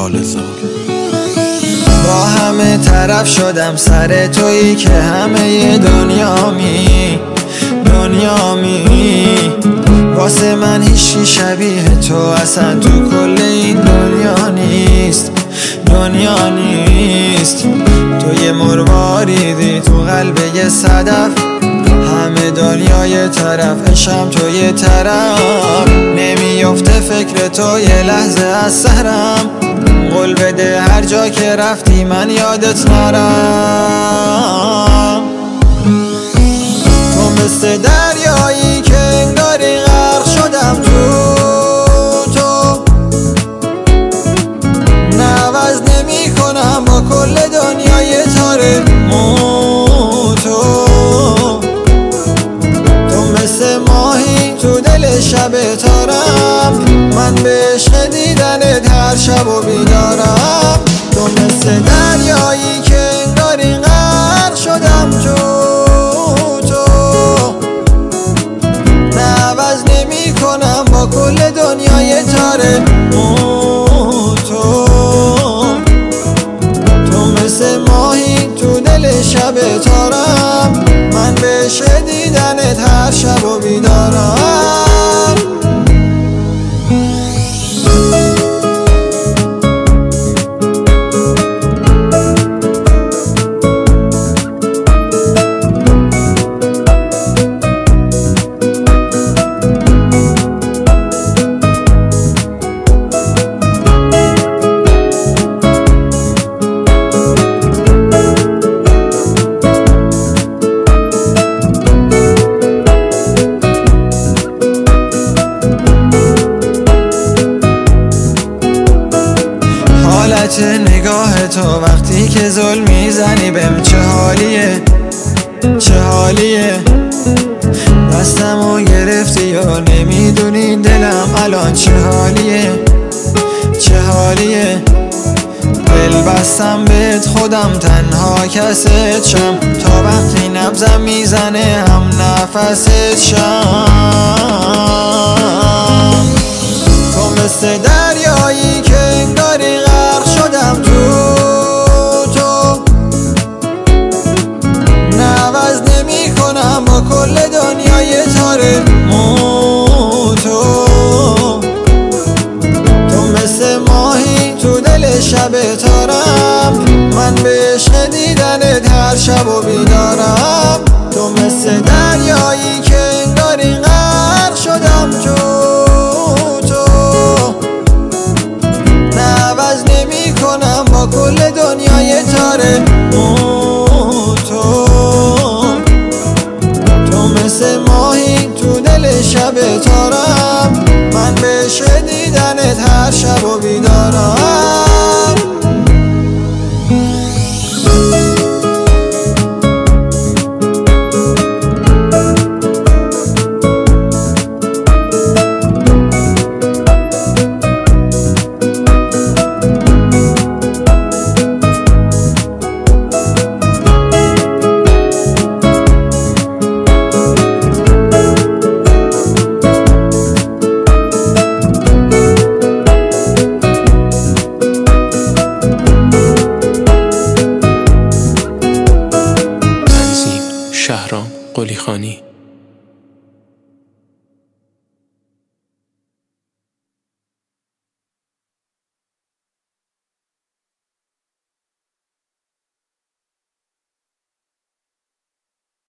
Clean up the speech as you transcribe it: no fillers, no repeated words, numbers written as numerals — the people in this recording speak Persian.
لاله‌زار. با همه طرف شدم سر تویی که همه دنیامی واسه من هیچی شبیه تو اصلا تو کل این دنیا نیست. تو یه مرواریدی تو قلب یه صدف، همه دنیا یه طرف عشقم تو یه طرف. نمیفته فکر تو یه لحظه از سرم، قول بده هر جا که رفتی من یادت نرم. تو مثل دریایی که انگاری غرق شدم تو نوز نمی کنم با کل دنیای تاره تو مثل ماهی تو دل شب تارم، من به عشق دیدنت هر شب و بیدارم. تو مثل دریایی که انگاری غرق شدم تو نوز نمی کنم با کل دنیای تاره تو مثل ماهی تو دل شب تارم، من به عشق دیدنت هر شب و بیدارم. حالت نگاه تو وقتی که ظلم میزنی بهم چه حالیه دستمو گرفتی و نمیدونی دلم الان چه حالیه دل بستم بهت خودم تنها کست شم، تا وقتی نبضم میزنه هم نفست شم. تو مثل دریایی که انگاری غرق شدم تو نوز نمی کنم با کل دنیای تاره تو مثل ماهی تو دل شب تارم، من به عشق دیدنت هر شب و بیدارم. تو مثل دریایی که انگاری غرق شدم تو نوز نمی کنم با کل دنیای تاره تو مثل ماهی تو دل شب تارم، من به عشق دیدنت هر شب و بیدارم. شهرام قلیخانی.